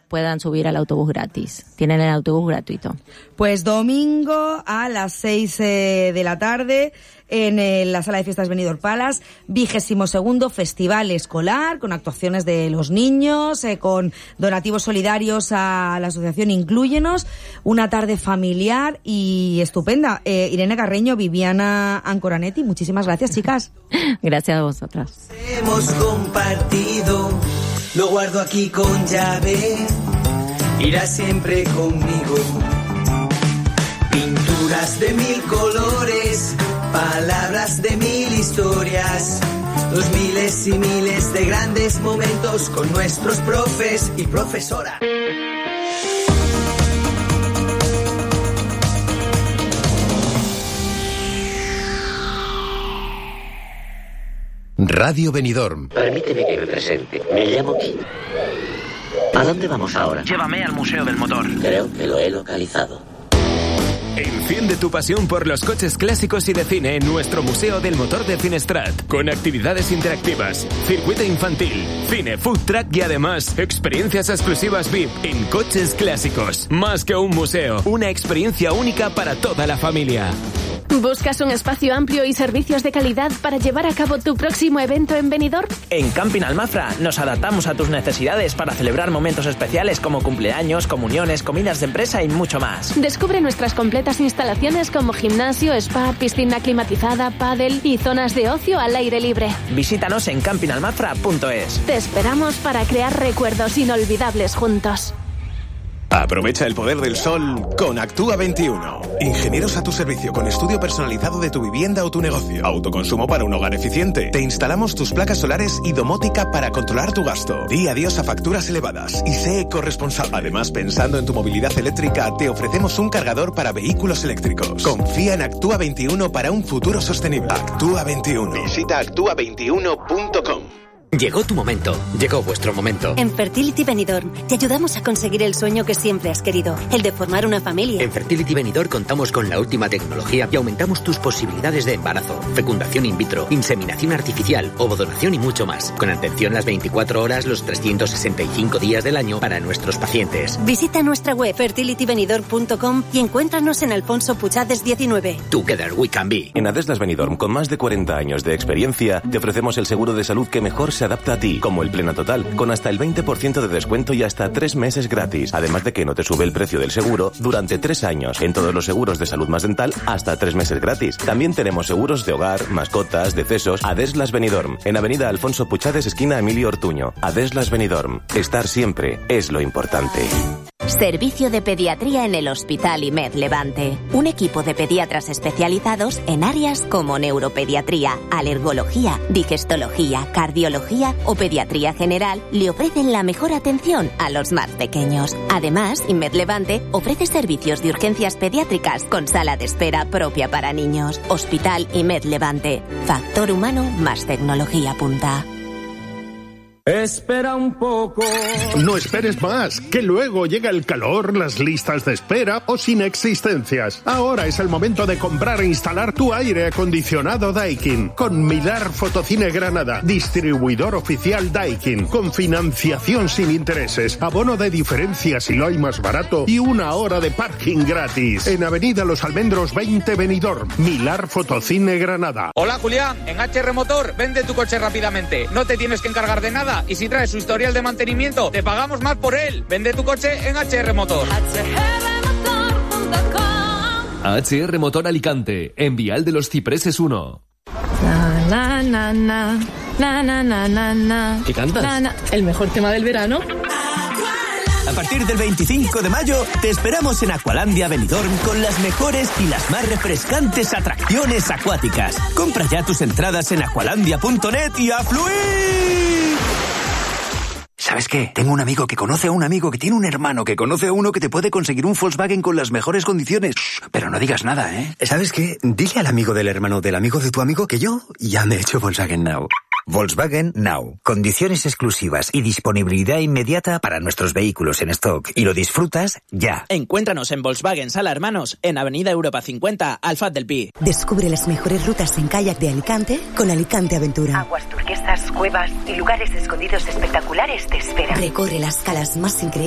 puedan subir al autobús gratis. Tienen el autobús gratuito. Pues domingo a las 6 de la tarde en la sala de fiestas Benidorm Palace, 22º Festival Escolar, con actuaciones de los niños, con donativos solidarios a la asociación Inclúyenos, una tarde familiar y estupenda. Irene Carreño, Viviana Ancoranetti, muchísimas gracias, chicas. Gracias a vosotras. Hemos compartido, lo guardo aquí con llave, irá siempre conmigo. Pinturas de 1000 colores, palabras de 1000 historias, los miles y miles de grandes momentos con nuestros profes y profesora. Radio Benidorm. Permíteme que me presente. Me llamo Kim. ¿A dónde vamos ahora? Llévame al Museo del Motor. Creo que lo he localizado. Enciende tu pasión por los coches clásicos y de cine en nuestro Museo del Motor de Finestrat, con actividades interactivas, circuito infantil, cine, food truck y además experiencias exclusivas VIP en coches clásicos. Más que un museo, una experiencia única para toda la familia. ¿Buscas un espacio amplio y servicios de calidad para llevar a cabo tu próximo evento en Benidorm? En Camping Almafra nos adaptamos a tus necesidades para celebrar momentos especiales como cumpleaños, comuniones, comidas de empresa y mucho más. Descubre nuestras completas instalaciones como gimnasio, spa, piscina climatizada, pádel y zonas de ocio al aire libre. Visítanos en campingalmafra.es. Te esperamos para crear recuerdos inolvidables juntos. Aprovecha el poder del sol con Actúa 21. Ingenieros a tu servicio con estudio personalizado de tu vivienda o tu negocio. Autoconsumo para un hogar eficiente. Te instalamos tus placas solares y domótica para controlar tu gasto. Di adiós a facturas elevadas y sé ecorresponsable. Además, pensando en tu movilidad eléctrica, te ofrecemos un cargador para vehículos eléctricos. Confía en Actúa 21 para un futuro sostenible. Actúa 21. Visita actúa21.com. Llegó tu momento, llegó vuestro momento. En Fertility Benidorm te ayudamos a conseguir el sueño que siempre has querido, el de formar una familia. En Fertility Benidorm contamos con la última tecnología y aumentamos tus posibilidades de embarazo, fecundación in vitro, inseminación artificial, ovodonación y mucho más. Con atención las 24 horas, los 365 días del año para nuestros pacientes. Visita nuestra web fertilitybenidorm.com y encuéntranos en Alfonso Puchades 19. Together we can be. En Adeslas Benidorm, con más de 40 años de experiencia, te ofrecemos el seguro de salud que mejor se adapta a ti, como el Plena Total, con hasta el 20% de descuento y hasta 3 meses gratis. Además de que no te sube el precio del seguro durante 3 años. En todos los seguros de salud más dental, hasta 3 meses gratis. También tenemos seguros de hogar, mascotas, decesos. Adeslas Benidorm, en Avenida Alfonso Puchades, esquina Emilio Ortuño. Adeslas Benidorm. Estar siempre es lo importante. Servicio de pediatría en el Hospital IMED Levante. Un equipo de pediatras especializados en áreas como neuropediatría, alergología, digestología, cardiología o pediatría general le ofrecen la mejor atención a los más pequeños. Además, IMED Levante ofrece servicios de urgencias pediátricas con sala de espera propia para niños. Hospital IMED Levante. Factor humano más tecnología punta. Espera un poco. No esperes más, que luego llega el calor, las listas de espera o sin existencias. Ahora es el momento de comprar e instalar tu aire acondicionado Daikin. Con Milar Fotocine Granada, distribuidor oficial Daikin. Con financiación sin intereses, abono de diferencia si lo hay más barato y 1 hora de parking gratis. En Avenida Los Almendros 20 Benidorm. Milar Fotocine Granada. Hola Julián, en HR Motor vende tu coche rápidamente. No te tienes que encargar de nada. Y si traes su historial de mantenimiento, te pagamos más por él. Vende tu coche en HR Motor. HR Motor Alicante, en Vial de los Cipreses 1. Na, na, na, na, na, na, na, na. ¿Qué cantas? Na, na. El mejor tema del verano. A partir del 25 de mayo te esperamos en Aqualandia Benidorm con las mejores y las más refrescantes atracciones acuáticas. Compra ya tus entradas en aqualandia.net y ¡a fluir! ¿Sabes qué? Tengo un amigo que conoce a un amigo que tiene un hermano que conoce a uno que te puede conseguir un Volkswagen con las mejores condiciones. Shh, pero no digas nada, ¿eh? ¿Sabes qué? Dile al amigo del hermano del amigo de tu amigo que yo ya me he hecho Volkswagen Now. Volkswagen Now. Condiciones exclusivas y disponibilidad inmediata para nuestros vehículos en stock. Y lo disfrutas ya. Encuéntranos en Volkswagen Sala Hermanos, en Avenida Europa 50, Alfaz del Pi. Descubre las mejores rutas en kayak de Alicante con Alicante Aventura. Aguas turquesas, cuevas y lugares escondidos espectaculares te esperan. Recorre las calas más increíbles